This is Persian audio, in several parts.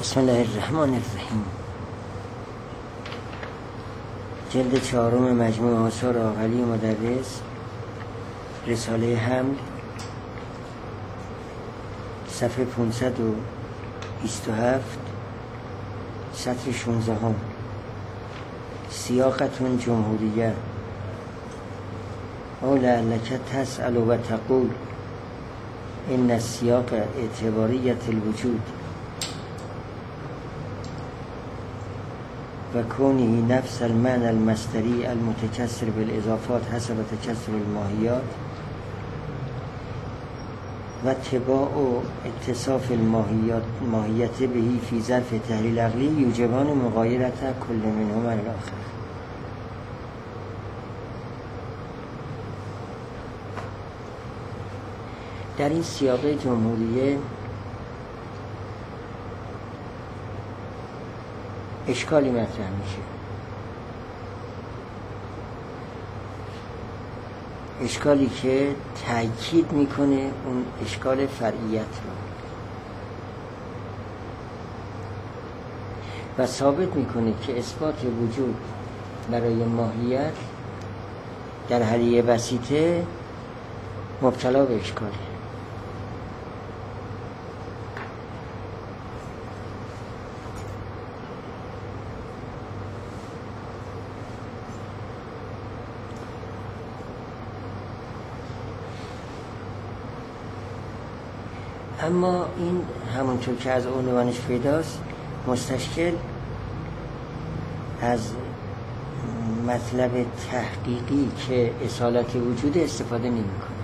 بسم الله الرحمن الرحیم. جلد 4 مجموع آثار عاقلی مدرس، رساله حمد، صفحه 527، سطر 16. سیاقة جمهوریه. او لعلک تسأل و تقول ان السیاق اعتباریت الوجود و کونه نفس المعنى المصدری المتکسر بالاضافات حسب تکسر الماهیات و تباع و اتصاف الماهیت بهی فی ظرف تحلیل عقلی یوجبان مغایرت کل منهما الاخر. در این سیاق جمهوریه اشکالی مطرح میشه. اشکالی که تأکید میکنه اون اشکال فرعیت رو و ثابت میکنه که اثبات وجود برای ماهیت در حلیه بسیطه مبتلا به اشکاله. اما این همونطور که از عنوانش پیداست مستشکل از مطلب تحقیقی که اصالت وجود استفاده نمی‌کنه.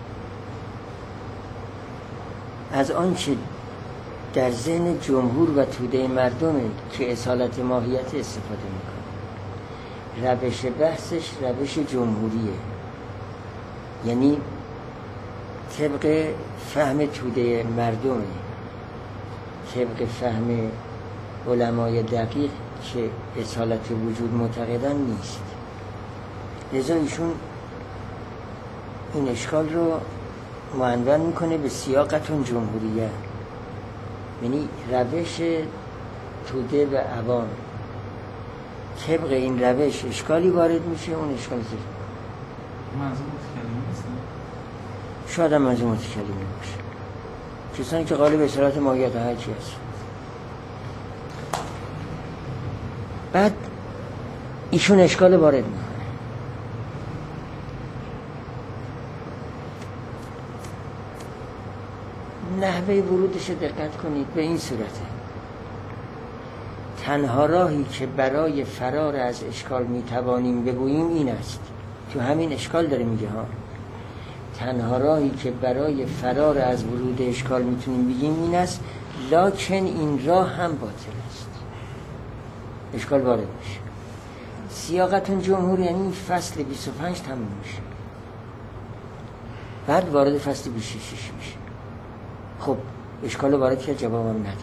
از آنچه در ذهن جمهور و توده مردمه که اصالت ماهیت استفاده می‌کنه. روش بحثش روش جمهوریه، یعنی طبق فهم توده مردمه، طبق فهم علمای دقیق که اصالت وجود معتقدن نیست. لذا ایشون این اشکال رو معنون میکنه به سیاقتون جمهوریه، یعنی روش توده و عوام. طبق این روش اشکالی وارد میشه، اون اشکال زیر شاید هم منظور متکلم نباشه، کسانی که غالب اصالت ماهیت هر چی هست. بعد ایشون اشکال وارد میکنه. نحوه ورودش دقت کنید، به این صورته: تنها راهی که برای فرار از اشکال میتوانیم بگوییم این است. تو همین اشکال داره میگه ها، تنها راهی که برای فرار از ورود اشکال میتونیم بگیم این است، لکن این راه هم باطل است. اشکال وارد میشه. سیاقتون جمهور یعنی فصل 25 تموم میشه، بعد وارد فصل 26 میشه. خب اشکال وارد کرد، جوابم نداد.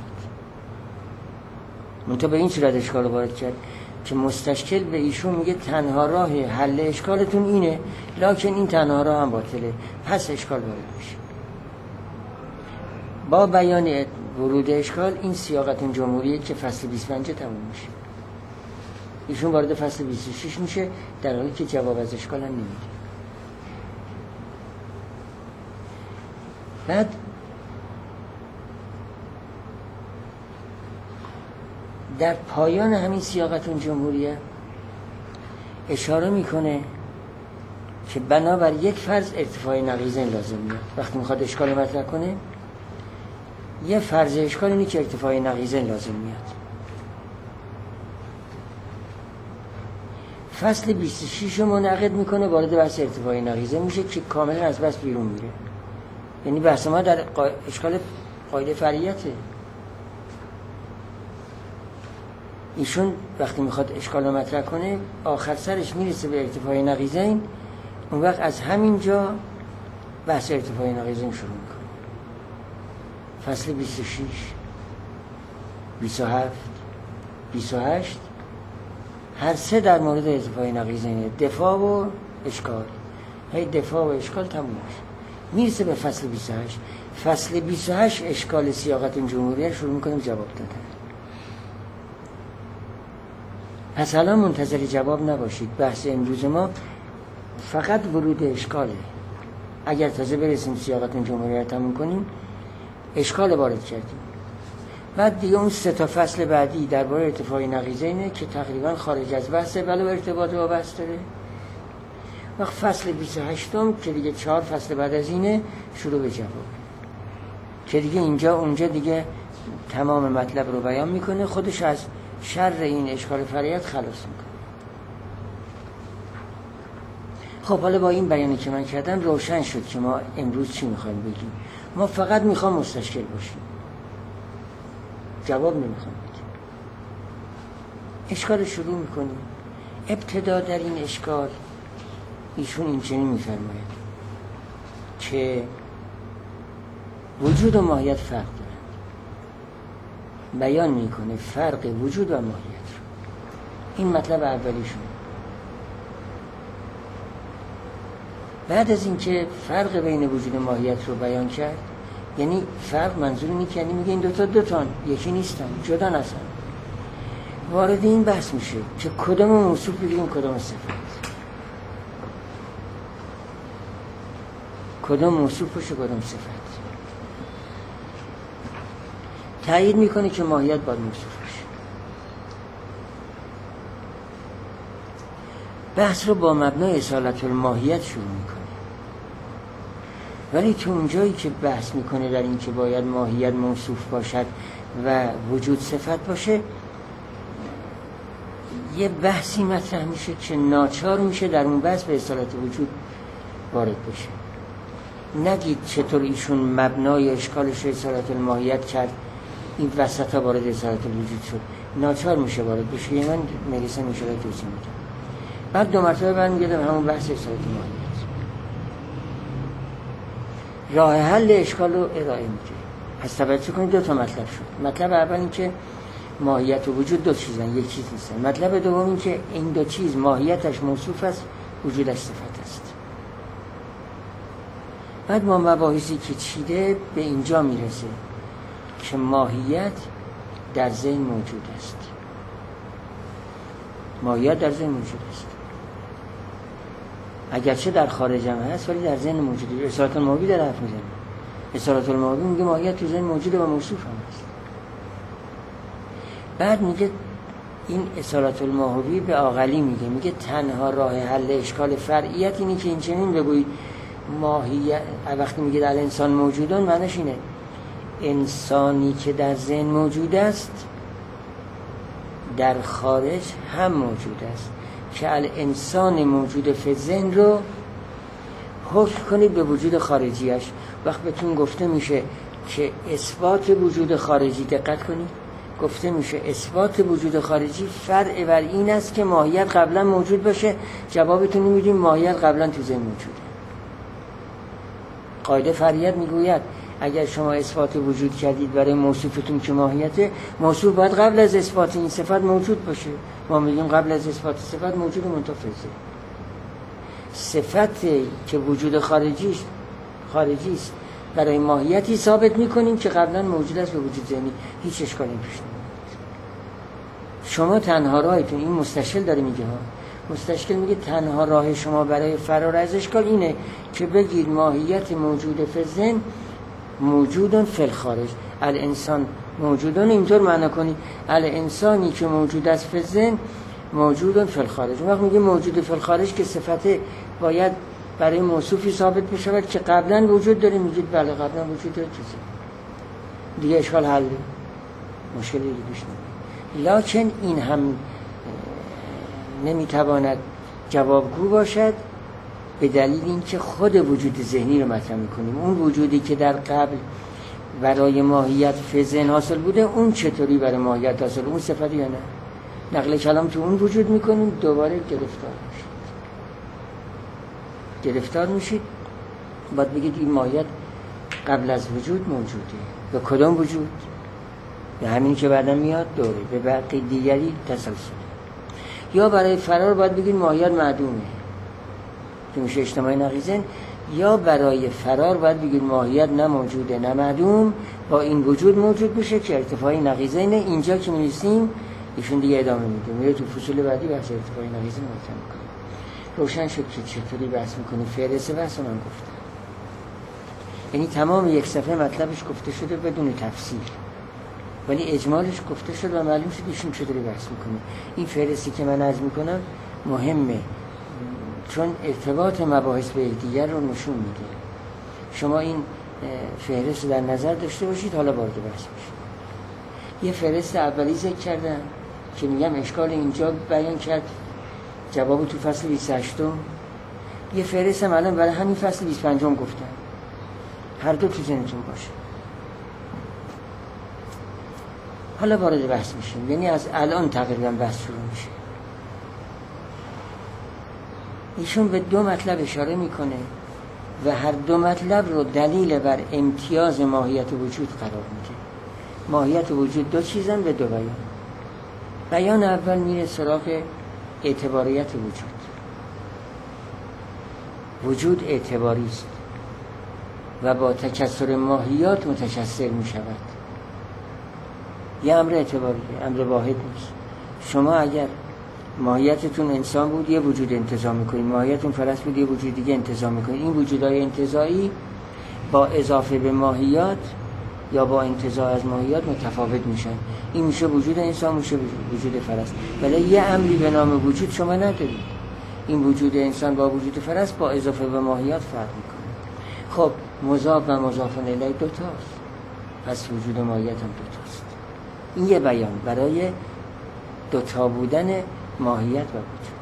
منتها به این صورت اشکال وارد کرد که مستشکل به ایشون میگه تنها راه حل اشکالتون اینه، لکن این تنها راه هم باطله، پس اشکال وارد میشه. با بیان ورود اشکال این سیاقتون جمهوریه که فصل 25 تموم میشه. ایشون وارد فصل 26 میشه، در حالی که جواب از اشکال هم نمیده. بعد در پایان همین سیاقتون جمهوریه اشاره میکنه که بنابر یک فرض ارتفاع نقیضین لازم میاد. وقتی میخواد اشکال مطرح کنه، یه فرض اشکال اینه که ارتفاع نقیضین لازم میاد. فصل 26 رو منعقد میکنه، وارد بحث ارتفاع نقیضین میشه که کاملا از بحث بیرون میره. یعنی بحث ما در اشکال قاعده فرعیته. ایشون وقتی میخواد اشکال رو مطرح کنه آخر سرش میرسه به ارتفاع نقیضین، اون وقت از همین جا بحث ارتفاع نقیضین شروع میکنه. فصل 26 27 28 هر سه در مورد ارتفاع نقیضین، دفاع و اشکال. هی دفاع و اشکال تموم میشه، میرسه به فصل 28. فصل 28 اشکال سیاقت جمهوریه شروع میکنیم جواب دادن. پس الان منتظر جواب نباشید. بحث امروز ما فقط ورود اشکاله. اگر تازه برسیم سیاقت جمهوریت تموم کنیم، اشکال وارد کردیم. بعد دیگه اون 3 تا فصل بعدی درباره ارتفاع نقیضینه که تقریبا خارج از بحثه، ولی ارتباط با بحث داره. وقت فصل 28م که دیگه 4 فصل بعد از اینه شروع به جواب، که دیگه اینجا اونجا دیگه تمام مطلب رو بیان میکنه، خودش از شر این اشکال فرعیت خلاص میکنه. خب حالا با این بیانی که من کردم روشن شد که ما امروز چی میخوایم بگیم. ما فقط میخوام مستشکل باشیم، جواب نمیخوام بدیم. اشکال شروع میکنیم. ابتدا در این اشکال ایشون این چنین میفرماید که وجود و ماهیت فرق دارند. بیان میکنه فرق وجود و ماهیت رو. این مطلب اولیشون. بعد از اینکه فرق بین وجود و ماهیت رو بیان کرد، یعنی فرق منظور اینه که میگه این دوتان یکی نیستن، جدا هستن. وارد این بحث میشه که کدام موصوف بگیریم کدام صفت، کدام موصوف باشه کدام صفت. تایید میکنه که ماهیت باید موصوف باشه. بحث رو با مبنای اصالت الماهیت شروع میکنه، ولی تو اونجایی که بحث میکنه در این که باید ماهیت موصوف باشد و وجود صفت باشه، یه بحثی مطرح میشه که ناچار میشه در اون بحث به اصالت وجود وارد بشه. نگید چطور ایشون مبنای اشکالش رو اصالت الماهیت کرد، این وسط ها وارد اصالت الوجود شد. ناچار میشه وارد بشه. من مریسه میشه را توضیح میدم. بعد 2 مرتبه برمیگردم همون بحث اصالت الماهیت. راه حل اشکال رو ارائه میده. پس توجه کنید 2 تا مطلب شد. مطلب اول این که ماهیت و وجود 2 چیزن، یک چیز نیستن. مطلب دوم این که این 2 چیز ماهیتش موصوف است، وجودش صفت است. بعد ما مباحثی که چیده به اینجا میرسه که ماهیت در ذهن موجود است. ماهیت در ذهن موجود است، اگرچه در خارج هم هست ولی در ذهن موجوده. اصالت الماهی در حرف میزنه. اصالت الماهی میگه ماهیت تو ذهن موجوده و موصوف هم است. بعد میگه این اصالت الماهی به عاقلی میگه تنها راه حل اشکال فرعیت اینه که این چنین بگویید ماهیت. وقتی میگه در انسان موجودن معنیش اینه انسانی که در ذهن موجود است در خارج هم موجود است، که الانسان موجود فی ذهن رو حکم کنید به وجود خارجیش. وقت بهتون گفته میشه که اثبات وجود خارجی، دقت کنید، گفته میشه اثبات وجود خارجی فرع بر این است که ماهیت قبلا موجود باشه. جوابتون میدیم ماهیت قبلا تو ذهن موجوده. قاعده فرعیت میگوید اگر شما اثبات وجود کردید برای موصوفتون که ماهیته، موصوف باید قبل از اثبات این صفت موجود باشه. ما میگیم قبل از اثبات صفت موجود منتفضه. صفت که وجود خارجی است برای ماهیتی ثابت میکنیم که قبلا موجود است به وجود ذهنی. هیچ اشکالی پیش نمیاد. شما تنها راهتون، این مستشکل داره میگه ها، مستشکل میگه تنها راه شما برای فرار از اشکال اینه که بگید ماهیت موجود فی ذهن موجودن فی الخارج. الانسان موجودن اینطور معنی کنید الانسانی که موجود است فی ذهن موجودن فی الخارج. وقت میگه موجود فی الخارج که صفت باید برای موصوفی ثابت بشود که قبلا وجود داره، میگید بله قبلا وجود داره چیزی دیگه، اشکال حل، مشکلی دیگه پیش نمیاد. لکن این هم نمیتواند جوابگو باشد به دلیل اینکه خود وجود ذهنی رو مطرح میکنیم. اون وجودی که در قبل برای ماهیت فی ذهن حاصل بوده، اون چطوری برای ماهیت حاصل، اون صفتی یا نه؟ نقل کلام تو اون وجود میکنیم، دوباره گرفتار میشید. باید بگید این ماهیت قبل از وجود موجوده. به کدام وجود؟ به همین که بعدا میاد دوره، به برقی دیگری تسلسل. یا برای فرار باید بگید ماهیت معدومه که میشه اجتماعی نقیضین، یا برای فرار باید بگید ماهیت نه موجوده نه معدوم، با این وجود موجود بشه که ارتفاعی نقیضینه. اینجا که می‌رسیم ایشون دیگه ادامه میده، میره تو فصول بعدی بحث ارتفاع ناقصه مطرح میکنه. روشن شد که چطوری بحث میکنه. فهرست بحث من گفتم، یعنی تمام یک صفحه مطلبش گفته شده بدون تفسیر، ولی اجمالش گفته شد و معلوم شد ایشون چطوری بحث میکنه. این فهرستی که من عرض میکنم مهمه، چون ارتباط مباحث به یکدیگر رو نشون میده. شما این فهرست در نظر داشته باشید، حالا وارد بحث بشید. یه فهرست اولی ذکر کردم که میگم اشکال اینجا بیان کرد، جواب تو فصل 28. یه فهرست هم الان برای همین فصل 25 گفتم، هر دو تو ذهنتون باشه. حالا وارد بحث میشیم، یعنی از الان تقریبا بحث شروع میشه. ایشون به دو مطلب اشاره میکنه و هر دو مطلب رو دلیل بر امتیاز ماهیت وجود قرار میده. ماهیت وجود دو چیزن به دو بیان. بیان اول میره سراغ اعتباریت وجود. وجود اعتباری است و با تکثر ماهیات متکثر میشود. یه امر اعتباریه، امر واحد نیست. شما اگر ماهیتتون انسان بود یه وجود انتزاع میکنید، ماهیتتون فرس بود یه وجود دیگه انتزاع میکنید. این وجودهای انتزاعی با اضافه به ماهیات یا با انتزاع از ماهیات متفاوت میشن. این میشه وجود انسان، میشه وجود فرس. ولی یه امری به نام وجود شما ندارید. این وجود انسان با وجود فرس با اضافه به ماهیات فرق میکنه. خب مضاف و مضاف الیه دو تاست، پس وجود ماهیت هم دو تاست. این یه بیان برای دوتا بودن ماهیت و وجود.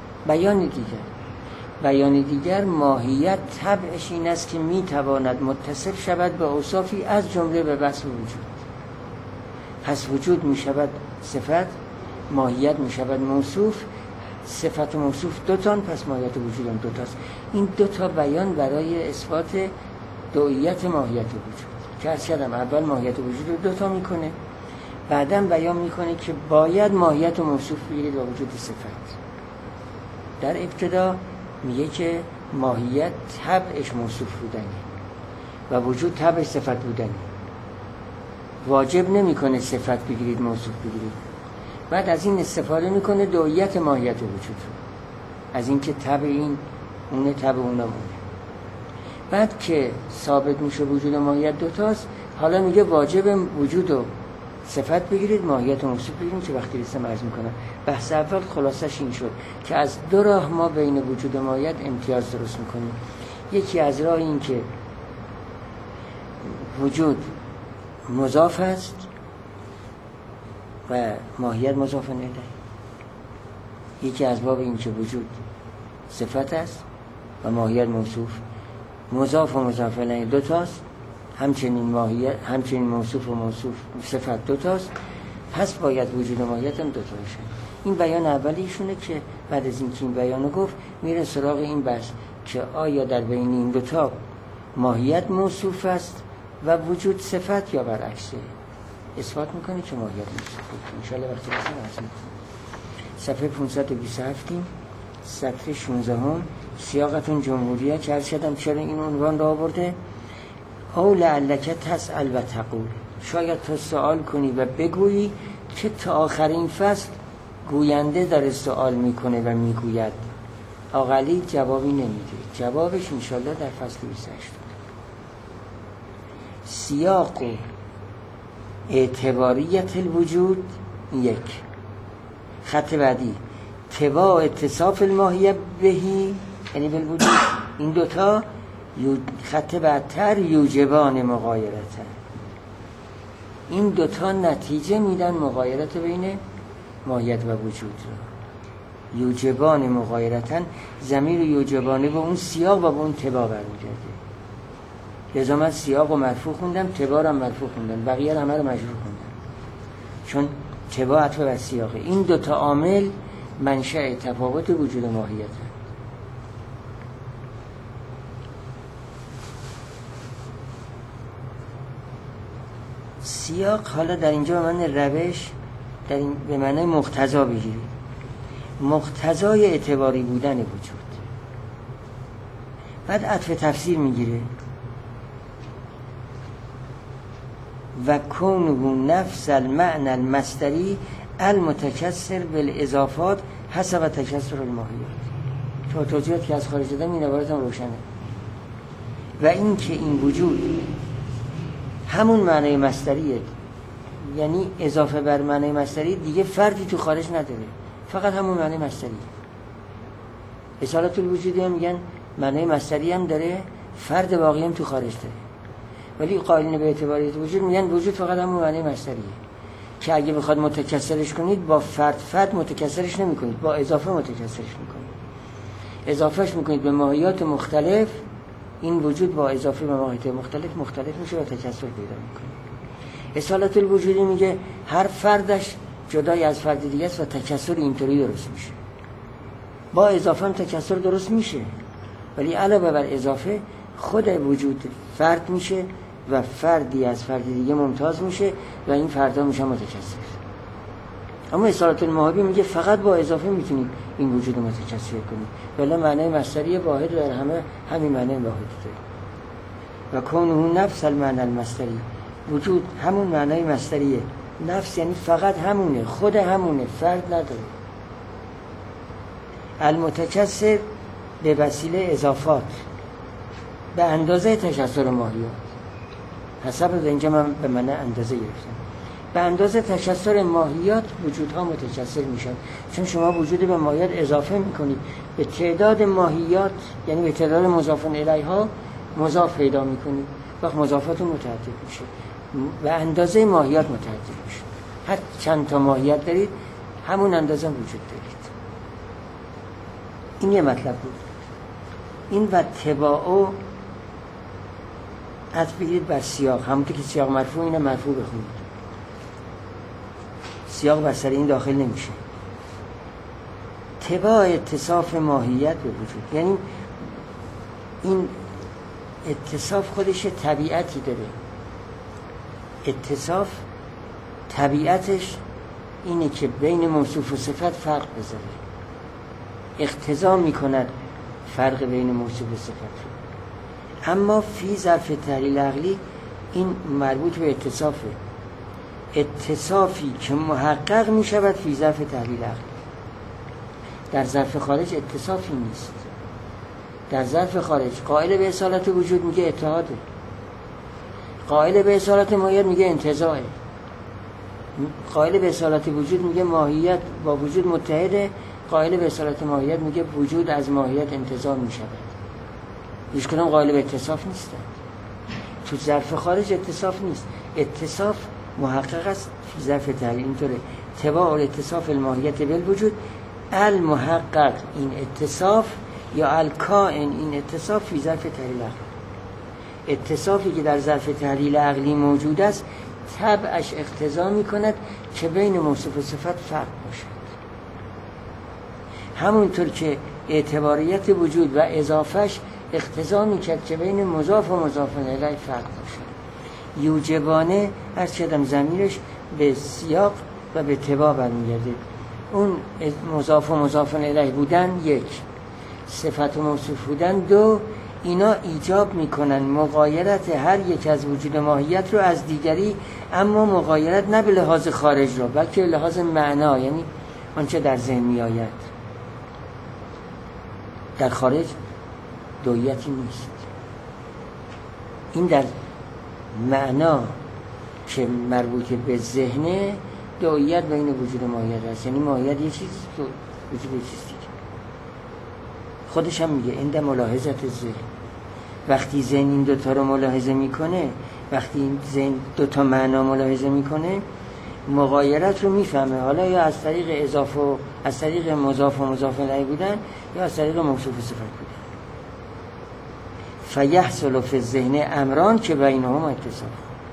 بیان دیگر ماهیت طبعش این است که میتواند متصف شود به اوصافی از جمله به وصف وجود. پس وجود میشود صفت، ماهیت میشود موصوف. صفت و موصوف دوتان، پس ماهیت و وجود هم دوتاست. این دوتا بیان برای اثبات دوئیت ماهیت و وجود که عرض کردم اول ماهیت و وجود رو دوتا میکنه، بعدم بیان میکنه که باید ماهیت و موصوف بگیرید و وجود صفت. در ابتدا میگه که ماهیت طبعش موصوف بودنی و وجود طبعش صفت بودنی. واجب نمیکنه صفت بگیرید موصوف بگیرید. بعد از این استفاده میکنه دوئیت ماهیت و وجود رو، از اینکه طبع این اونه، طبع اونه. بعد که ثابت میشه وجود و ماهیت دوتاست، حالا میگه واجب وجود و صفت بگیرید، ماهیت و موصوف بگیرید که وقتی رسم عرض میکنم. بحث اول خلاصش این شد که از دو راه ما بین وجود و ماهیت امتیاز درست میکنیم. یکی از راه این که وجود مضاف است و ماهیت مضاف الیه. یکی از باب این که وجود صفت است و ماهیت موصوف. مضاف و مضاف الیه دو تاست، همچنین ماهیت، همچنین موصوف و موصوف صفت دو تاست، پس باید وجود و ماهیت هم دو تا باشه. این بیان اولیشونه که بعد از اینکه این بیانو گفت میره سراغ این بحث که آیا در بین این دو تا ماهیت موصوف است و وجود صفت یا برعکسه. اثبات میکنه که ماهیت موصوفه. انشاءالله وقتی رسیم صفحه 527 صفحه 16 سیاقتون جمهوریه که عرض شدم چرا این عنوان را آورده. او لعلک تسأل و تقول، شاید تو سوال کنی و بگویی که تا آخرین فصل گوینده داره سوال میکنه و میگوید. آقلی جوابی نمیده، جوابش انشالله در فصل 28. سیاق اعتباریت الوجود یک. خط بعدی تبا اتصاف الماهیه بهی یعنی بالوجود. این دوتا خط بعدتر یوجبان مغایرتن. این دوتا نتیجه میدن مغایرت بین ماهیت و وجود رو. یوجبان مغایرتن، ضمیر یوجبانه با اون سیاق و با اون تبا برمیگرده. لذا من سیاق و مرفوع خوندم، تبا رو هم مرفوع خوندم، بقیه همه رو مجرور خوندم، چون تبا عطف بر سیاقه. این دوتا عامل منشأ تفاوت وجود و ماهیت. سیاق حالا در اینجا به معنی روش، در این به معنی مقتضا بگیرید. مقتضای اعتباری بودن وجود. بعد عطف تفسیر میگیره و کونه نفس المعنى المصدری المتکثر بالاضافات حسب تکثر الماهیات. چون توضیحات که از خارج دادم این عبارت هم روشنه. و این که این وجود همون معنای مصدریه، یعنی اضافه بر معنای مصدری دیگه فردی تو خارج نداره، فقط همون معنای مصدریه. اصالت الوجودی هم میگن معنای مصدری هم داره، فرد باقی هم تو خارج داره، ولی قائلین به اعتباریت وجود میگن وجود فقط همون معنای مصدریه که اگه بخواد متکثرش کنید با فرد متکثرش نمی کنید، با اضافه متکثرش میکنید، اضافهش میکنید به ماهیات مختلف. این وجود با اضافه به ماهیات مختلف میشه و تکثر پیدا میکنه. اصالت الوجودی میگه هر فردش جدای از فرد دیگه است و تکثر اینطوری درست میشه. با اضافه هم تکثر درست میشه، ولی علاوه بر اضافه خود وجود فرد میشه و فردی از فرد دیگه ممتاز میشه و این فردا میشه متکثر. اما اصالت الموهبی میگه فقط با اضافه میتونید این وجود متکثر کنید، ولی معنی مصدری واحد در همین معنی واحد داره. و کونه نفس المعنی المصدری، وجود همون معنی مصدریه. نفس یعنی فقط همونه، خود همونه، فرد نداره. المتکثر به وسیله اضافات به اندازه تکثر ماهیات. حسب اینجا من به معنی اندازه گرفتم. به اندازه تکثر ماهیات وجودها متکثر میشن، چون شما وجود به ماهیات اضافه میکنید، به تعداد ماهیات یعنی به تعداد مضاف الیها مضاف پیدا میکنید، وقت مضافات متعدد میشه، به اندازه ماهیات متعدد میشه. هر چند تا ماهیت دارید همون اندازه وجود دارید. این یه مطلب بود. این و تباعو عطف بگیرید بر سیاق، همونطور که سیاق مرفوع اینه مرفوع بخونید. سیاق بر سر این داخل نمیشه. تباع اتصاف ماهیت به وجود، یعنی این اتصاف خودش طبیعتی داره. اتصاف طبیعتش اینه که بین موصوف و صفت فرق بذاره، اقتضا میکند فرق بین موصوف و صفت رو. اما فی ظرف تحلیل عقلی این مربوط به اتصافه، اتصافی که محقق می شود فی ظرف تحلیل عقلی. در ظرف خارج اتصافی نیست. در ظرف خارج قائل به اصالت وجود میگه اتحاده، قائل به اصالت ماهیت میگه انتزاعه، قائل به اصالت وجود میگه ماهیت با وجود متحده، قائل به اصالت ماهیت میگه وجود از ماهیت انتزاع می شود. هیچ کدام قائل به اتصاف نیستن. تو ظرف خارج اتصاف نیست، اتصاف محقق است فی ظرف تحلیل. اینطوره تباع اتصاف الماهیت بالوجود المحقق این اتصاف یا الکائن این اتصاف فی ظرف تحلیل عقلی. اتصافی که در ظرف تحلیل عقلی موجود است طبعش اقتضا می کند که بین موصوف و صفت فرق باشد، همونطور که اعتباریت وجود و اضافهش اقتضا می کرد که بین مضاف و مضاف الیه فرق باشد. یوجبانه از چدم ضمیرش به سیاق و به تباع برمیگرده. اون مضاف و مضاف الیه بودن یک، صفت و موصوف بودن دو، اینا ایجاب میکنن مغایرت هر یک از وجود ماهیت رو از دیگری، اما مغایرت نه به لحاظ خارج رو بلکه به لحاظ معنا، یعنی آنچه در ذهن می آید. در خارج دویتی نیست. این در معنا که مربوط به ذهنه دویت بین وجود و ماهیت هست، یعنی ماهیت یه چیز وجود یه چیز دیگه. خودش هم میگه این در ملاحظت ذهن، وقتی ذهن این دوتا رو ملاحظه میکنه، وقتی این ذهن دوتا معنا ملاحظه میکنه مغایرت رو میفهمه، حالا یا از طریق اضافه و از طریق مضاف و مضاف الیه بودن یا از طریق موصوف و صفت بودن. فیحصل فی الذهن امران که بینهما اتصاف.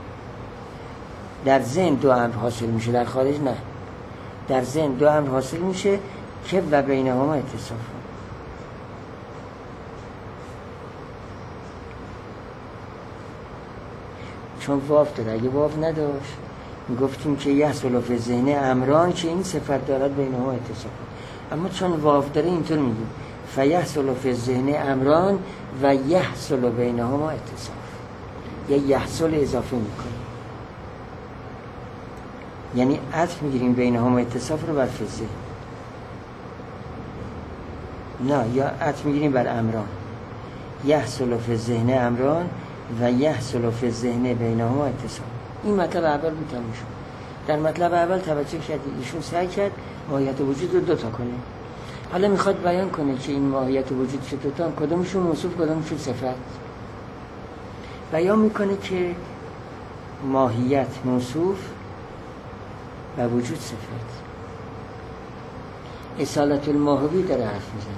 در ذهن دو امر حاصل میشه، در خارج نه. در ذهن دو امر حاصل میشه که و بینهما اتصاف. چون واف داره، اگه واف نداشت میگفتیم که یحصل فی الذهن امران که این صفت دارد بینهما اتصاف، اما چون واف داره اینطور میگیم فیحصل فی الذهن امران و یحصل بینهما اتصاف، یا یحصل اضافه میکنه. یعنی عطف میگیریم بینهما اتصاف رو بر فزه، نه، یا عطف میگیریم بر امران، یحصل فی الذهن امران و یحصل فی الذهن بینهما اتصاف. این مطلب اول بود تموم شد. در مطلب اول توجه کردید ایشون سعی کرد ماهیت وجود رو دوتا کنه. حالا میخواد بیان کنه که این ماهیت وجود چه دوتا، کدومشون موصوف کدومشون صفت. بیان میکنه که ماهیت موصوف و وجود صفت. اصالت الماهوی داره حرف میزنه.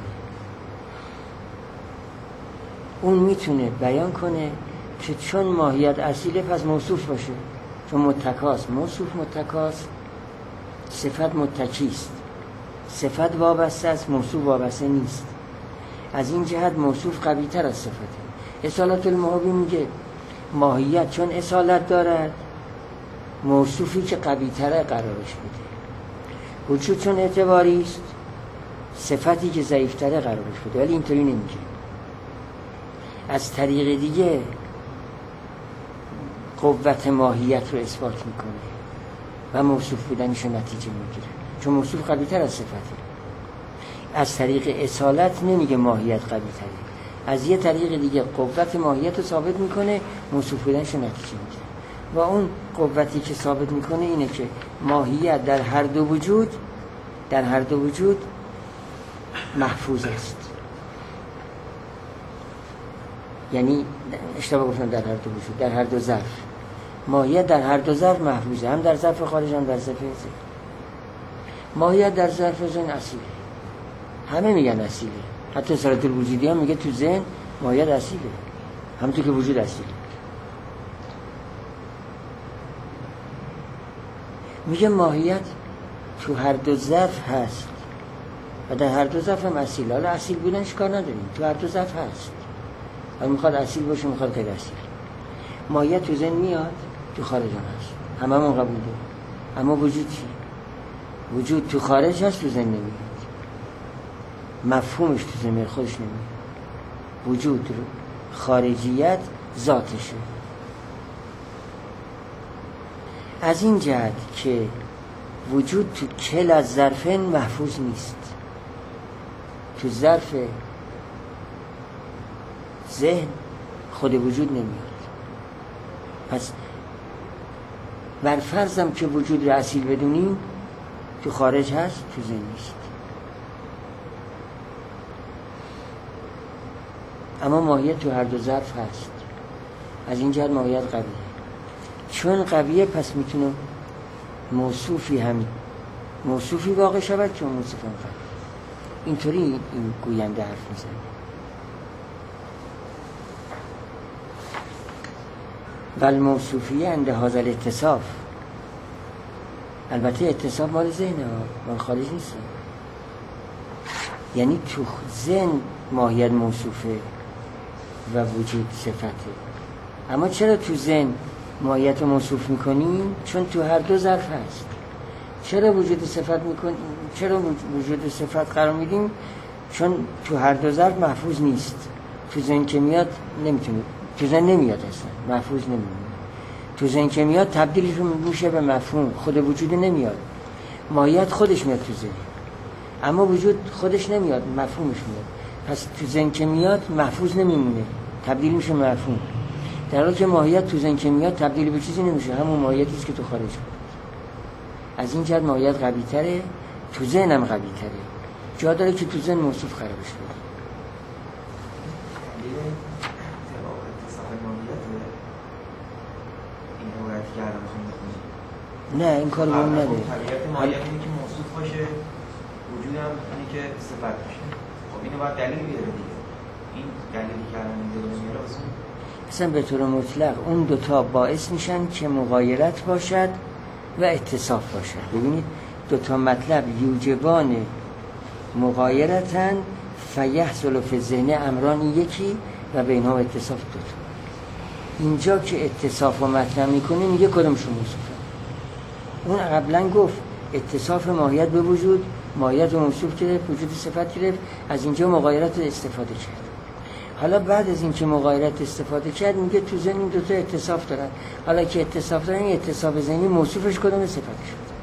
اون میتونه بیان کنه که چون ماهیت اصیله پس موصوف باشه، چون متکاست، موصوف متکاست، صفت متکیست، صفت وابسته است، موصوف وابسته نیست. از این جهت موصوف قوی تر از صفته. اصالت الماهوی میگه ماهیت چون اصالت دارد، موصوفی که قوی تره قرارش بده. وجود چون اعتباری است، صفتی که ضعیف تره قرارش بده. ولی اینطوری نمیگه، از طریق دیگه قوت ماهیت رو اثبات میکنه و موصوف بودنش رو نتیجه میگیره، چون موصوف قوی تر از صفته. از طریق اصالت نمیگه ماهیت قوی تره، از یه طریق دیگه قوت ماهیت رو ثابت میکنه، موصوف بودنش رو نتیجه میگیره. و اون قوتی که ثابت میکنه اینه که ماهیت در هر دو وجود محفوظ است. یعنی اشتباه گفتم در هر دو وجود، در هر دو ظرف. ماهیت در هر دو ظرف محفوظه، هم در ظرف خارج هم در ظرف ذهن. ماهیت در ظرف ذهن اصیله، همه میگن اصیله، حتی اصالت الوجودی هم میگه تو ذهن ماهیت اصیله، همونطور که وجود اصیله. میگه ماهیت تو هر دو ظرف هست و در هر دو ظرف هم اصیله. حالا اصیل بودنش کار نداریم، تو هر دو ظرف هست، حالا میخواد اصیل باشه میخواد غیر اصیل. ماهیت تو ذهن میاد، تو خارج هم هست، هممون قبول داریم. اما وجود چی؟ وجود تو خارج هست، تو ذهن نمیاد، مفهومش تو ذهن خودش نمیاد. وجود رو خارجیت ذاتشه. از این جهت که وجود تو کل از ظرفین محفوظ نیست، تو ظرف ذهن خود وجود نمیاد. پس بر فرضم که وجود رو اصیل بدونیم، تو خارج هست، تو ذهن نیست. اما ماهیت تو هر دو ظرف هست. از این جهت ماهیت قویه. چون قویه پس میتونه موصوفی واقع شود، چون موصوف هم قویه. اینطوری این گوینده حرف میزنه. والموصوفیه عند هذا الاتصاف. البته اتصاف مال ذهنه، مال خارج نیست. یعنی تو ذهن ماهیت موصوفه و وجود صفته. اما چرا تو ذهن ماهیت موصوف میکنیم؟ چون تو هر دو ظرف هست. چرا وجود صفت میکنیم؟ چرا وجود صفت قرار میدیم؟ چون تو هر دو ظرف محفوظ نیست. تو ذهن که میاد نمیتونه، تو ذهن نمیاد اصلا، محفوظ نمیمونه. تو ذهن که میاد تبدیلش میشه به مفهوم، خود وجود نمیاد. ماهیت خودش میاد تو ذهن، اما وجود خودش نمیاد، مفهومش میاد. پس تو ذهن که میاد محفوظ نمیمونه، تبدیل میشه به مفهوم. در حالی که ماهیت تو ذهن که میاد تبدیل به چیزی نمیشه، همون ماهیتی است که تو خارج بود. از این جهت ماهیت قوی تره، تو ذهن هم قوی تره. جا داره که تو ذهن موصوف قرار بشه. نه این کار اون نداره. ماهیت اینه که موصوف باشه، وجود هم اینه که صفت باشه. خب اینو باید دلیل بیاره دیگه. این دلیلی که الان اینجا میاره واسه اصلا به طور مطلق اون دوتا باعث میشن که مغایرت باشد و اتصاف باشد. ببینید دوتا مطلب یوجبان مغایرتن فیحصل فی الذهن امران یکی و بینها اتصاف دوتا. اینجا که اتصاف و مطلب میکنه میگه کدومشون موصوفه. اون قبلا گفت اتصاف ماهیت به وجود، ماهیت رو موصوف گرفت، وجود صفت گرفت، از اینجا مغایرت رو استفاده کرد. حالا بعد از اینکه مغایرت استفاده کرد میگه تو ذهن این دوتا اتصاف دارن. حالا که اتصاف دارن، اتصاف ذهنی موصوفش کدوم صفتش شد.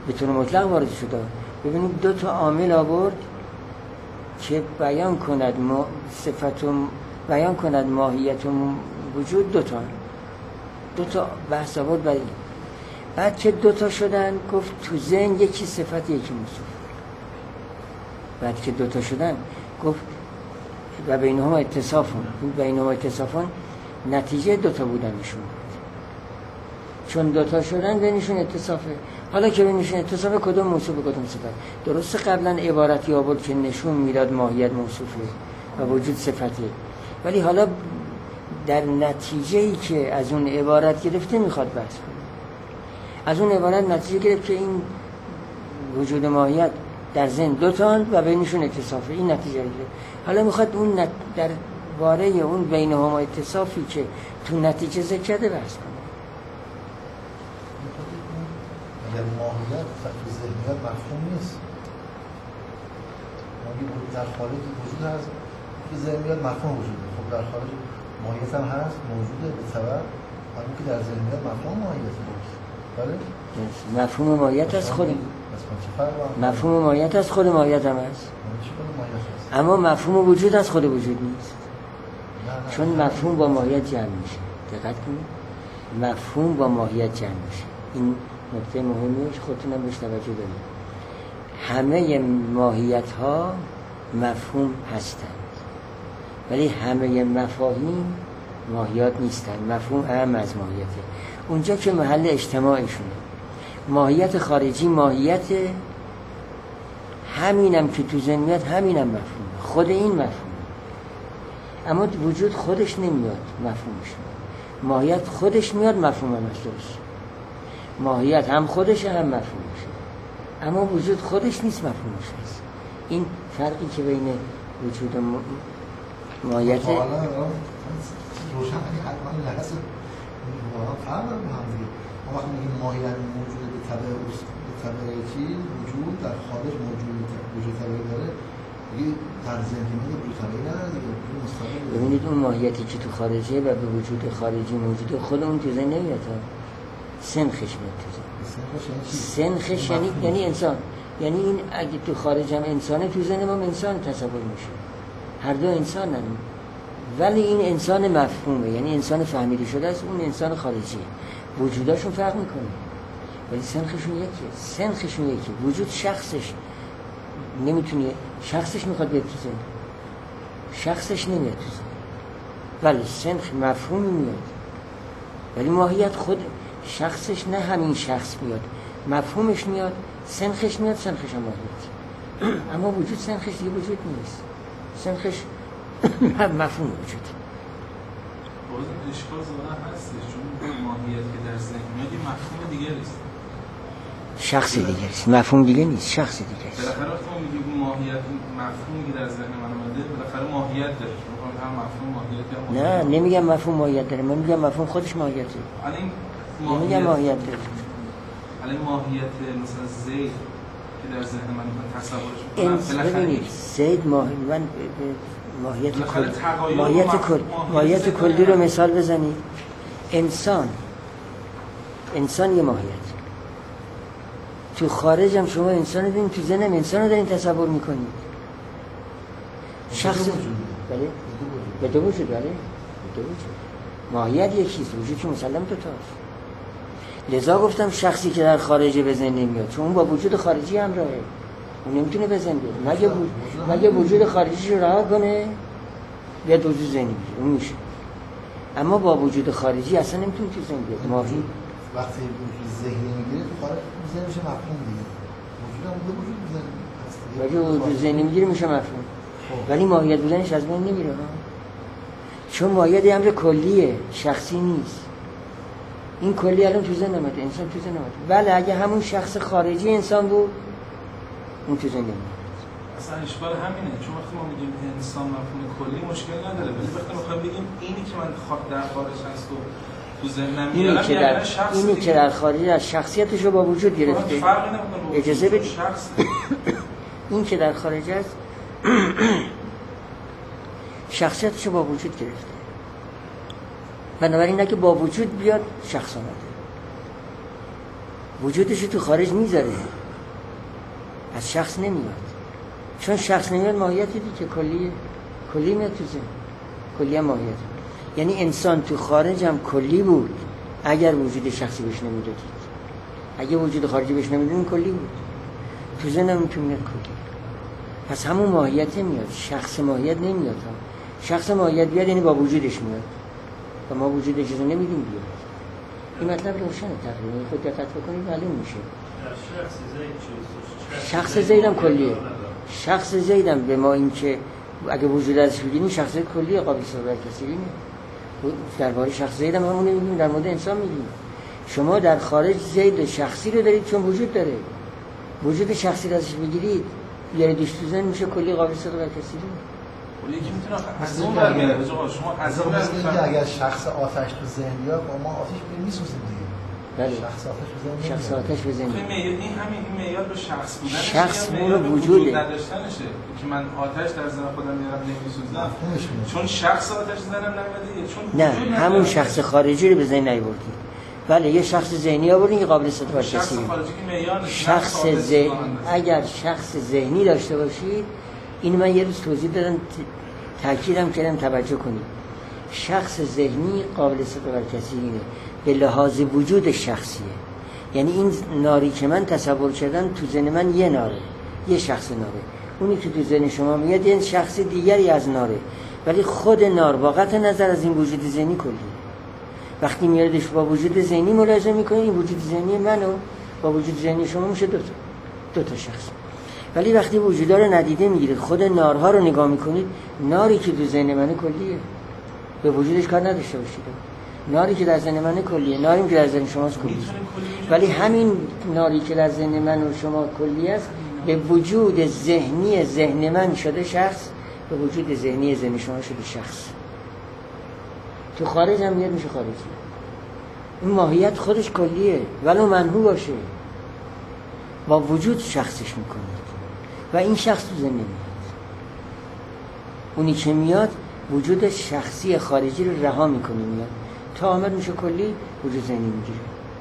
به طور مطلق وارد شده. ببینید دو تا عامل آورد که بیان کند صفت و بیان کند ماهیت و وجود. دو تا بحث آورد برای بعد که دو تا شدن گفت تو ذهن یکی صفت یکی موصوف. بعد که دو تا شدن گفت و بینهما اتصافون. بینهما اتصافون نتیجه دو تا بودنشون بود. چون دو تا شدن بینشون اتصافه. حالا که بینشون اتصافه کدوم موصوف کدوم صفت. درسته قبلا عبارتی آورد که نشون میداد ماهیت موصوفه و وجود صفته، ولی حالا در نتیجه‌ای که از اون عبارت گرفته میخواد بحث کنه. از اون عبارت نتیجه گرفت که این وجود ماهیت در ذهن دو تاند و بینشون اتصافه. این نتیجه گرفت. حالا میخواد اون در باره اون بینهما اتصافی که تو نتیجه ذکر کرده بحث کنه. اگر ماهیت فقط ذهنیت مفهوم نیست، در خارج وجود هست که ذهنیت مفهوم وجوده. خب در خارج ماهیت هم هست، موجوده به سبب همون که در ذهنیت مفهوم ماهیت نیست. بله؟ مفهوم ماهیت از خود مفهوم ماهیت از خود ماهیت هم هست، اما مفهوم وجود از خود وجود نیست. چون مفهوم با ماهیت جمع میشه. دقت کنید، مفهوم با ماهیت جمع میشه. این نکته مهمیه که خودتون هم بهش توجه دارید. همه ماهیت ها مفهوم هستند، ولی همه مفاهیم ماهیات نیستند. مفهوم اهم از ماهیته. اونجا که محل اجتماعشونه. ماهیت خارجی ماهیت همینم که تو ذهنیت همینم مفهومه. خود این مفهومه، اما وجود خودش نمیاد مفهومش. ماهیت خودش میاد مفهومه درست. ماهیت هم خودشه هم مفهومشه، اما وجود خودش نیست مفهومش هست. این فرقی که بین وجود و ماهیت روشن حتما لحظه فرق داره هم دیگه. ما وقتی میگیم ماهیت موجوده به طبع چیز، وجود در خارج وجود طبعی داره دیگه، در ذهنیت وجود طبعی نداره دیگه. ببینید اون ماهیتی که تو خارجه و به وجود خارجی موجوده خود اون تو ذهن نمیاد. سنخش میاد تو ذهن. سنخش یعنی انسان. یعنی این اگه تو خارج هم انسانه، تو ذهن ما انسان تصور میشه. هر دو انسان هم. ولی این انسان مفهومه، یعنی انسان فهمیده شده است. اون انسان خارجیه. وجوداشون فرق میکنه ولی سنخشون یکی. وجود شخصش نمیتونه، شخصش میخواد بیاد تو ذهن، شخصش نمیاد تو ذهن، ولی سنخ مفهومی میاد. ولی ماهیت خود شخصش نه همین شخص میاد، مفهومش میاد، سنخش میاد، سنخش هم ماهیت. اما وجود سنخش دیگه وجود نیست. سنخش مفهوم وجود. باز اشکال زدن هستش، چون ماهیت که در ذهن میاد یه مفهوم دیگه است، شخص دیگه است. مفهوم دیگه نیست، شخص دیگه است. بالاخره وقتی ما میگیم ماهیت، مفهومی که در ذهن من اومده بالاخره ماهیت داره. هم مفهوم ماهیت نه، نمیگم مفهوم ماهیت داره، من میگم مفهوم خودش ماهیته. نمیگم ماهیت داره. الان ماهیت مثلا زید که در ذهن من تصورش میکنم، ببینید زید ماهیت کلی رو مثال بزنید. انسان یه ماهیت. تو خارج هم شما انسان رو دارین، تو ذهن هم انسان رو دارین تصور میکنید. شخص بله به دو وجود. بله به دو وجود. ماهیت یکیست، وجود که مسلم دو تاست. لذا گفتم شخصی که در خارج به ذهن نمیاد، چون اون با وجود خارجی همراهه. اون نمیتونه به ذهن بیاد مگه وجود خارجیش رو رها کنه بیاد وجود ذهنی بیاد، اون میشه. اما با وجود خارجی اصلا نمیتونه تو ذهن بیاد. ماهی وقتی وجود ذهنی میگیره تو خارج ذهن میشه مفهوم دیگه. وجود هم وجود ذهنی هست. وجود ذهنی میگیره میشه مفهوم. ولی ماهیت بودنش از بین نمیره ها. چون ماهیت امر کلیه، شخصی نیست. این کلی الان تو ذهن نمیاد، انسان تو ذهن نمیاد. بله اگه همون شخص خارجی انسان بود اون تو ذهن نمیاد. اصلا اشکال همینه، چون وقتی ما میگیم انسان مفهوم کلی مشکل نداره، ولی وقتی میخوایم بگیم اینی که من در خارج هست و تو ذهنم میارم یعنی شخص اینی که در خارج از شخصیتش رو با وجود گرفته. فرقی نمیکنه. اجازه بدید. شخص این که در خارج است شخصیتش رو با وجود گرفته. بنابراین اگه با وجود بیاد شخص آمده. وجودش تو خارج میذاره، از شخص نمیاد. چون شخص نمیاد ماهیت دیگه کلی میاد تو ذهن، کلی هم ماهیت. یعنی انسان تو خارج هم کلی بود اگر وجود شخصی بهش نمیدادید. اگه وجود خارجی بهش نمیدادید کلی بود. تو ذهن هم میتونه میاد کلی. پس همون ماهیت میاد، شخص ماهیت نمیاد. شخص ماهیت بیاد یعنی با وجودش میاد و ما وجود اجازه نمیدیم بیاد. این مطلب روشنه تقریبا، خود دقت بکنید معلوم میشه. شخص زید هم کلیه. شخص زید هم به ما این که اگه وجود ازش بگیریم شخص کلیه قابل صحبت کسی نیست. درباره شخص زید هم همونه میگیم، در مورد انسان میگیم. شما در خارج زید شخصی رو دارید چون وجود داره. وجود شخصی رو ازش بگیرید یعنی دیشتوزن میشه کلی قابل صحبت کسی نیست. ولی یکی میتونه از اون برمیاد. شما از اون برمیاد اگر شخص آتش تو ذهن بیاد ما آتش میسوزیم دیگه. بله. شخص آتش به ذهن. این همین معیار به شخص بودن. شخص مون وجوده. نداشتنشه که من آتش در ذهن خودم میارم نمیسوزم. چون شخص آتش ذهنم نمیاد چون نه همون شخص خارجی رو به ذهن نیاوردید. بله یه شخص ذهنی آوردین که قابل استفاده کسی. شخص خارجی که معیار شخص ذهنی اگر شخص ذهنی داشته باشید این من یه روز توضیح دادم تاکیدم کردم توجه کنید. شخص ذهنی قابل استفاده کسی اینه به لحاظ وجود شخصیه. یعنی این ناری که من تصور کردم تو ذهن من یه ناره، یه شخص ناره. اونی که تو ذهن شما میاد یه شخص دیگری از ناره، ولی خود نار با قطع نظر از این وجود ذهنی کلیه. وقتی میادش با وجود ذهنی ملاحظه میکنید این وجود ذهنی منو با وجود ذهنی شما میشه دو تا شخص. ولی وقتی وجودا رو ندیده میگیرید خود نارها رو نگاه میکنید ناری که تو ذهن منه کلیه، به وجودش کار نداشته باشید. ناری که در ذهن منه کلیه، ناری که در ذهن شماست کلیه. ولی همین ناری که در ذهن من و شما کلیه است به وجود ذهنی ذهن من شده شخص، به وجود ذهنی ذهن شما شده شخص. تو خارج هم میاد میشه خارجی. این ماهیت خودش کلیه ولو منهو باشه با وجود شخصش میکنه و این شخص تو ذهن نمیاد. اونی که میاد وجود شخصی خارجی رو رها میکنه میاد تا عامل میشه کلی وجود ذهنی میگیره.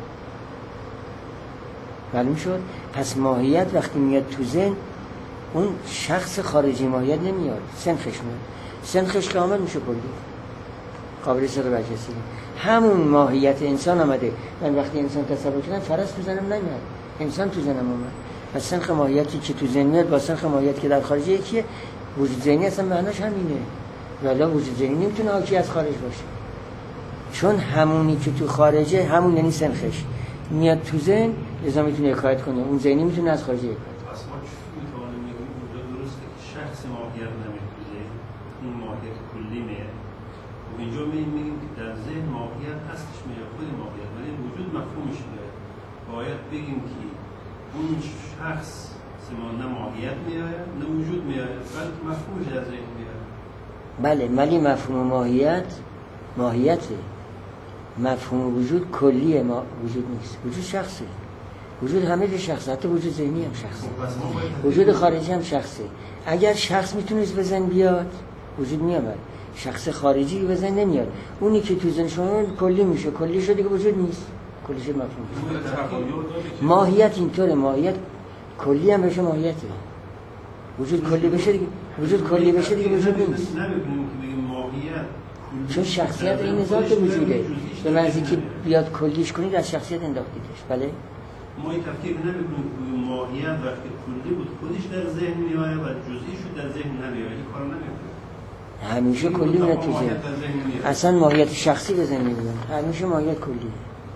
معلوم شد؟ پس ماهیت وقتی میاد تو ذهن اون شخص خارجی ماهیت نمیاد، سنخش میاد. سنخش که عامل میشه کلی قابل سر برکسی. همون ماهیت انسان آمده. من وقتی انسان تصور کردم فرس تو ذهنم نمیاد، انسان تو ذهنم اومد. پس سنخ ماهیتی که تو ذهن میاد با سنخ ماهیت که در خارج یکیه. وجود ذهنی اصلا معناش همینه. ولی وجود ذهنی نمیتونه حاکی از خارج باشه. چون همونی که تو خارجه همون یعنی سنخش میاد تو ذهن، لذا میتونه حکایت کنه. اون ذهنی میتونه از خارج حکایت. پس ما میتوانیم بگیم اونجا درسته که شخص ماهیت نمیاد تو ذهن، اون ماهیت کلی میاد. و اینجا میگیم که در ذهن ماهیت هستش میاد، خود ماهیت، ولی وجود مفهومش میاد. باید بگیم که اون شخص نه ماهیت میاد نه وجود میاد، بلکه مفهومش از ذهن میاد. بله، ولی مفهوم ماهیته. مفهوم وجود کلیه، ما وجود نیست. وجود شخصه. وجود همه شخصه، حتی وجود ذهنی هم شخصه. وجود خارجی هم شخصه. اگر شخص میتونست به ذهن بیاد وجود میامد. شخص خارجی به ذهن نمیاد. اونی که تو ذهن شما کلی میشه، کلی شده که وجود نیست. کلی شده مفهوم. ماهیت اینطوره، ماهیت کلی هم بشه ماهیته. وجود کلی بشه دیگه وجود کلی بشه دیگه وجود نیست. نمی‌بینیم که بگیم ماهیت چون شخصیت این ذات وجوده. به معنی که بیاد کلیش کنید از شخصیت انداختیدش. بله؟ ما این تفکیک نمی‌کنیم که ماهیت وقتی کلی بود خودش در ذهن میاد و جزئی شد در ذهن نمیاد. این کارو نمی‌کنه. همیشه کلی میاد تو ذهن. اصلا ماهیت شخصی به ذهن نمیاد. همیشه ماهیت کلی.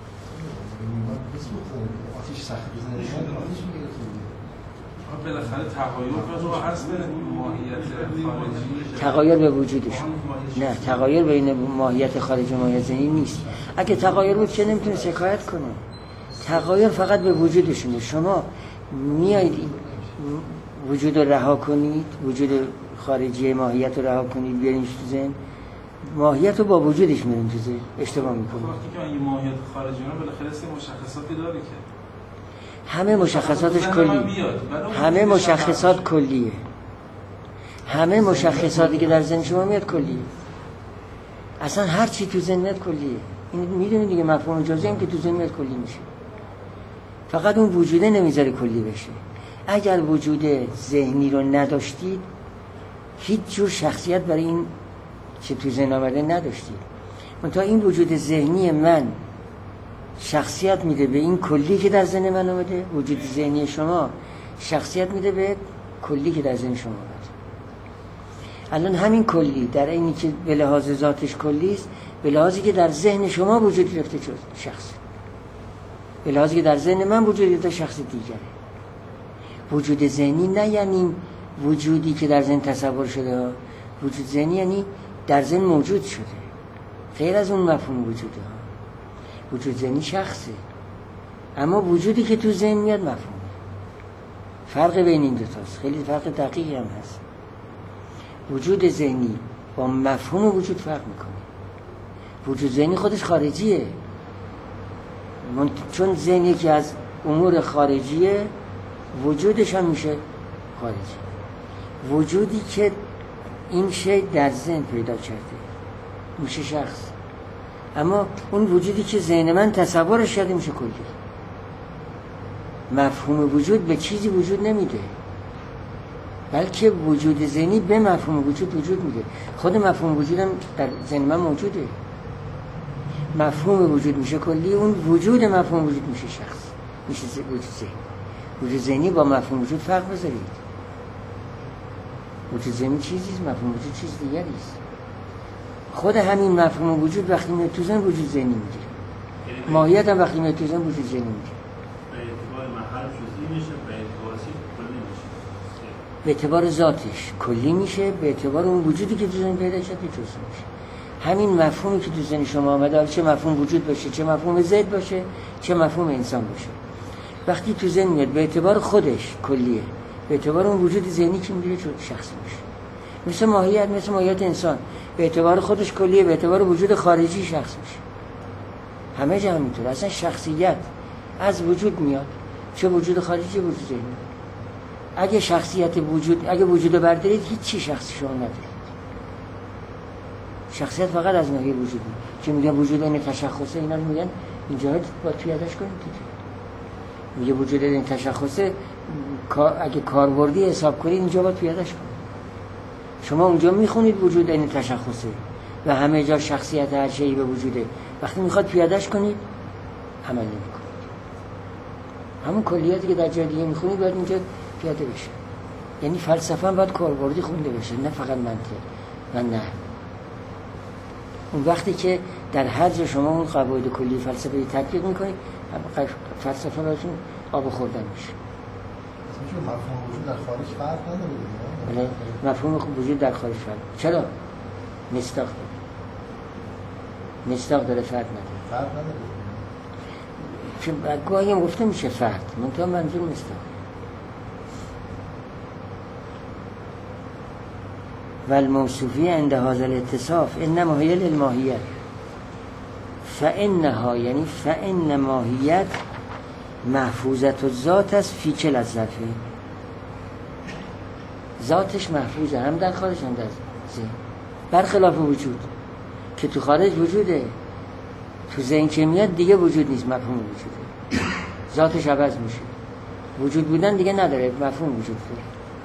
آتش سخت بزنید. آتش میگیره. بالاخره تغییر رو هست به ماهیت خارجی. تغییر به وجودش. نه، تغییر بین ماهیت خارجی و ماهیت ذهنی نیست. اگه تغییر بود چه نمیتونه شکایت کنه. تغییر فقط به وجودشونه. شما میایید وجود رو رها کنید، وجود خارجی ماهیت رو رها کنید بیارین تو ذهن، ماهیت رو با وجودش میارین تو ذهن، اشتباه میکنید. وقتی که این ماهیت خارجی رو بالاخره سه مشخصاتی داره که همه مشخصاتش کلیه. همه مشخصات کلیه. همه مشخصاتی که در ذهن شما میاد کلیه. اصلا هر چی تو ذهن میاد کلیه. این میدونید دیگه مفهوم جزئی هم که تو ذهن میاد کلی میشه. فقط اون وجوده نمیذاره کلی بشه. اگر وجود ذهنی رو نداشتید هیچ جور شخصیت برای این که تو ذهن آمده نداشتید. منتها این وجود ذهنی من شخصیت میده به این کلی که در ذهن من آمده، وجود ذهنی شما شخصیت میده به کلی که در ذهن شما آمده. الان همین کلی در اینی که به لحاظ ذاتش کلی است، به لحاظی که در ذهن شما وجود گرفته شد شخص، به لحاظی که در ذهن من وجود گرفته شخص دیگره. وجود ذهنی نه یعنی وجودی که در ذهن تصور شده، وجود ذهنی یعنی در ذهن موجود شده، غیر از اون مفهوم وجوده. وجود ذهنی شخصه، اما وجودی که تو ذهن میاد مفهومه. فرق بین این دوتاست، خیلی فرق دقیقی هم هست. وجود ذهنی با مفهوم وجود فرق میکنه. وجود ذهنی خودش خارجیه، چون ذهن یکی از امور خارجیه، وجودش هم میشه خارجی. وجودی که این شی در ذهن پیدا کرده میشه شخص، اما اون وجودی که ذهن من تصورش کرده میشه کلی. مفهوم وجود به چیزی وجود نمیده، بلکه وجود ذهنی به مفهوم وجود میده. خود مفهوم وجود هم در ذهن من موجوده. مفهوم وجود میشه کلی، اون وجود مفهوم وجود میشه شخص، میشه وجود ذهنی. وجود ذهنی با مفهوم وجود فرق بذارید. وجود ذهنی چیزیست، مفهوم وجود چیز دیگری است. خود همین مفهوم وجود وقتی میاد تو ذهن وجود ذهنی میگیره. ماهیت هم وقتی میاد تو ذهن وجود ذهنی میگیره. به اعتبار محل جزئی میشه، به اعتبار کلی میشه. به اعتبار ذاتش کلی میشه، به اعتبار اون وجودی که تو ذهن پیدا شده جزئی میشه. همین مفهومی که تو ذهن شما آمده، چه مفهوم وجود باشه، چه مفهوم ذات باشه، چه مفهوم انسان باشه، وقتی تو ذهن میاد به اعتبار خودش کلیه، به اعتبار اون وجود ذهنی که میگیره شخص میشه. مثل ماهیت انسان به اعتبار خودش کلیه، به اعتبار وجود خارجی شخص میشه. همه جا همینطوره. اصلا شخصیت از وجود میاد، چه وجود خارجی چه وجود ذهنی. اگه شخصیت اگه وجود رو بردارید هیچ چی شخصی شما ندارید. شخصیت فقط از ناحیه وجود میاد. که میگن وجود این تشخصه، اینا رو میگن اینجا باید پیاده‌اش کنید دیگه. میگه وجود این تشخصه اگه کاربردی حساب کنید اینجا باید پیاده‌اش کنید. شما اونجا میخونید وجود این تشخصه و همه جا شخصیت هر شیء به وجوده، وقتی میخواد پیاده‌اش کنید عمل نمی‌کنید. همون کلیاتی که در جای دیگه میخونید باید اینجا پیاده بشه. یعنی فلسفه هم باید کاربردی خونده بشه، نه فقط منطق و نه. اون وقتی که در هر جا شما اون قواعد کلی فلسفه تطبیق میکنید، فلسفه براتون آب خوردن میشه. مفهوم وجود در خارج فرق نداره. مفهوم وجود در خارج فرق. چرا؟ مصداق داره فرق نداره. چون گاهی هم گفته میشه فرق، منتها منظور مصداق. والموصوفی عند هذا الاتصاف انما هي للماهیت فانها، یعنی فان ماهیت محفوظت الذات است فی کل الظرف. ذاتش محفوظه هم در خارج هم در ذهن، برخلاف وجود که تو خارج وجوده، تو ذهن که میاد دیگه وجود نیست، مفهوم وجوده، ذاتش عوض میشه، وجود بودن دیگه نداره، مفهوم وجود داره.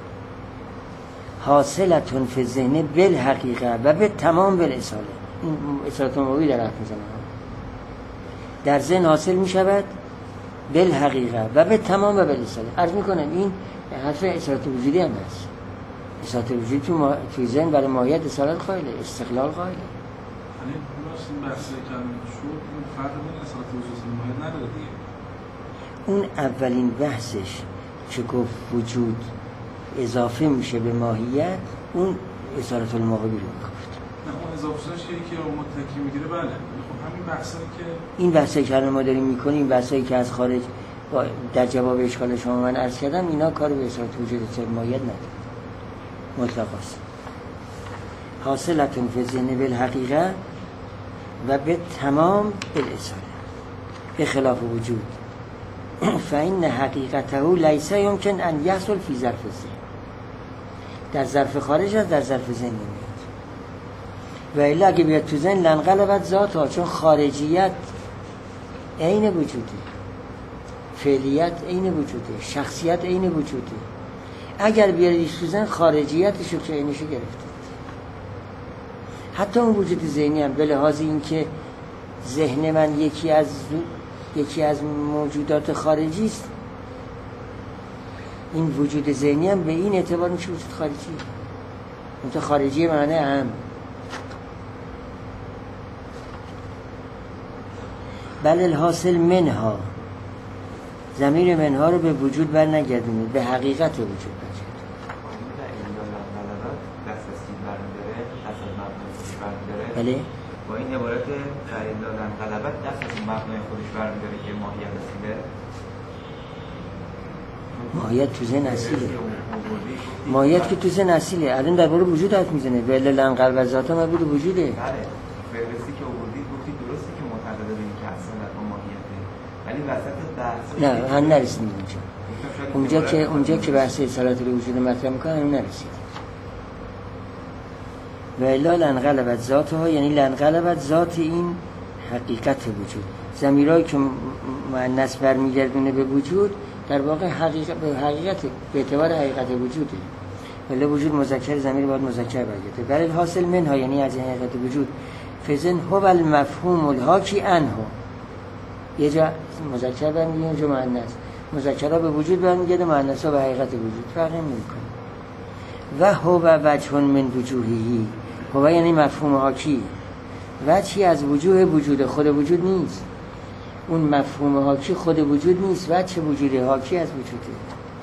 حاصلتون فی الذهن بالحقیقه و به تمام بالاصاله. این اصالت موی در حرف میزنه. در ذهن حاصل میشود بالحقیقه و به تمام و بالاصاله. عرض میکنم این حرف اصالت وجودی هم هست. اصالت وجودی تو ذهن برای ماهیت اصالت قائله، استقلال قائله. یعنی این بحثی که شد اون فرق بین اصالت وجودی و ماهیت نداره دیگه. اون اولین بحثش که گفت وجود اضافه میشه به ماهیت، اون اصالت الماهی رو گفت. نه اون اضافه شدنش که متکی میگیره. بله خب همین بحثایی که این بحثایی که ما داریم میکنیم، بحثایی که از خارج در جواب اشکال شما من عرض کردم، اینا کار به اصالت وجود ماهیت نداره، مطلق است. حاصلتون فی الذهن بالحقیقه و به تمام بالاصاله به خلاف وجود. فإن حقیقته لیس یمکن ان یحصل فی ظرف الذهن. در ظرف خارج از در ظرف ذهن نمیاد. و الا اگه بیاد تو ذهن لنقلبت ذاتها، چون خارجیت عین وجوده، فعلیت عین وجوده، شخصیت عین وجوده. اگر بیاریش تو ذهن خارجیتشو که عینشو گرفته. حتی اون وجود ذهنی هم به لحاظ اینکه ذهن من یکی از موجودات خارجی است، این وجود ذهنی هم به این اعتبار میشه وجود خارجی. اون خارجی معنی هم بل الحاصل منها، ضمیر منها رو به وجود بر نگردونید، به حقیقت وجود برگردونید. بله با این عبارت تعیین دادن غلبت دست از اون مبنای خودش برمی‌داره که ماهیت اصیله. ماهیت تو ذهن اصیله. ماهیت که تو ذهن اصیله. الان درباره وجود حرف میزنه. ولی لن قلب ذات ما بود وجوده. بله. فهرستی که آوردید گفتید درسته که معتقد به این که اصلا در ماهیته. ولی وسط بحث نه هم نرسیدیم اونجا که بحث اصالت الوجود مطرح میکنن هم نرسید. و الا لنقلبت ذاتها، یعنی لنقلبت ذات این حقیقت وجود. ضمیرایی که مؤنث برمیگردونه به وجود در واقع حقیقت به اعتبار حقیقت وجوده. ولی وجود مذکر، ضمیر باید مذکر برگرده. بل الحاصل منها، یعنی از این حقیقت وجود فزن هو المفهوم الحاکی عنه. یه جا مذکر برمیگرده، یه جا مؤنث. مذکرها به وجود برمیگرده، مؤنثها به حقیقت وجود. فرق نمیکنه. و هو وجه من وجوهی، هو یعنی مفهوم حاکی، وجهی از وجوه وجود، خود وجود نیست. اون مفهوم حاکی خود وجود نیست، وجه وجود حاکی از وجوده.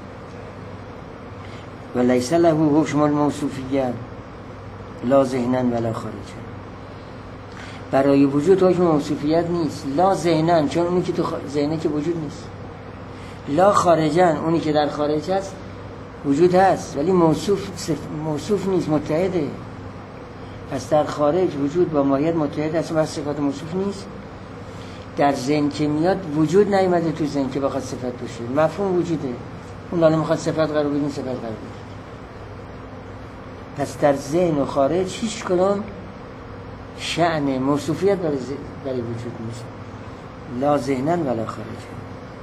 و لیس له حکم الموصوفیه لا ذهنا ولا خارجا. برای وجود حکم موصوفیت نیست، لا ذهنا، چون اونی که تو ذهنه که وجود نیست، لا خارجا، اونی که در خارج هست وجود هست ولی موصوف نیست، متحده. پس در خارج وجود با ماهیت متحد است و صفات موصوف نیست. در ذهن که میاد وجود نیومده تو ذهن که بخواد صفت بشه، مفهوم وجوده. اون حالا میخواد صفت قرار بده، صفت قرار بده. پس در ذهن و خارج هیچ کدام شأن موصوفیت برای وجود نیست، لا ذهنا ولا خارجا.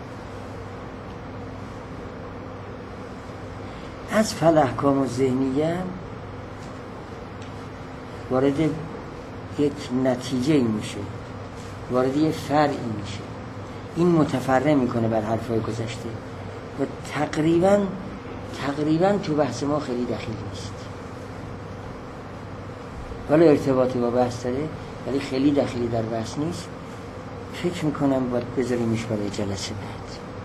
از فالاحکام الذهنیه وارد یک نتیجه میشه، وارد یک فرعی میشه. این متفرع میکنه بر حرفای گذشته و تقریبا تو بحث ما خیلی دخیل نیست. ولی ارتباطی با بحث داره ولی خیلی دخیلی در بحث نیست. فکر میکنم باید بذاریمش برای جلسه بعد.